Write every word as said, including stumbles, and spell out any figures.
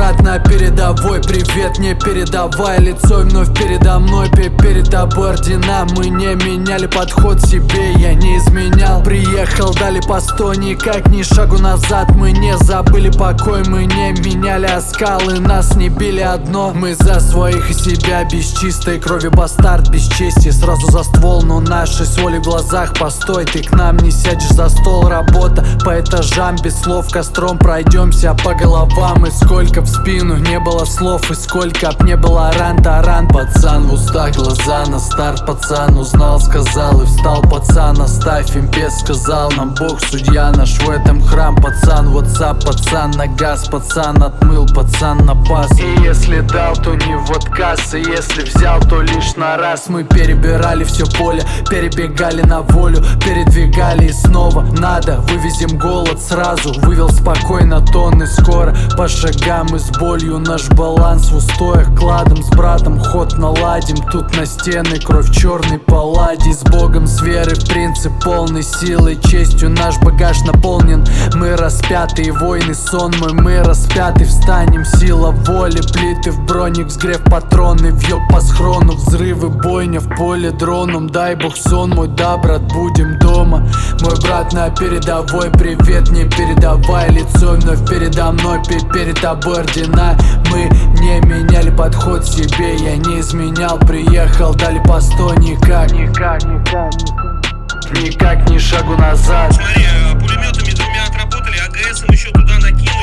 брат на передовой, привет не передавай. Лицо вновь передо мной, перед тобой ордена. Мы не меняли подход себе, я не изменял. Приехал, дали по сто, никак ни шагу назад. Мы не забыли покой, мы не меняли оскалы. Нас не били одно, мы за своих и себя. Без чистой крови бастард, без чести. Сразу за ствол, но нашей с волей в глазах. Постой, ты к нам не сядешь за стол. Работа по этажам, без слов костром пройдемся по головам. И сколько в спину не было слов, и сколько б не было ран, таран. Пацан в устах, глаза на старт. Пацан узнал, сказал и встал. Пацан, оставь им без, сказал нам Бог, судья наш в этом храм. Пацан, WhatsApp, пацан на газ. Пацан отмыл, пацан на пас. И если дал, то не в отказ. И если взял, то лишь на раз. Мы перебирали все поле, перебегали на волю, передвигали и снова надо. Вывезем голод сразу, вывел спокойно тонны. Скоро по шагам и с болью наш баланс в устоях. Кладом с братом ход наладим. Тут на стены кровь черной паллади. С Богом, с верой в принцип полной силой, честью наш багаж наполнен. Мы распятые воины, сон мой, мы распяты. Встанем, сила воли, плиты в броник, взгрев патроны, въеб по схрону, взрывы, бойня в поле дроном. Дай Бог сон мой, да, брат, будем дома. Мой брат на передовой, привет не передавай. Лицо вновь передо мной, перед тобой ордена. Мы не меняли подход себе, я не изменял. Приехал, дали по сто, никак, никак, никак, никак, никак ни шагу назад. Смотри, пулеметами двумя отработали, АГСом еще туда накинули.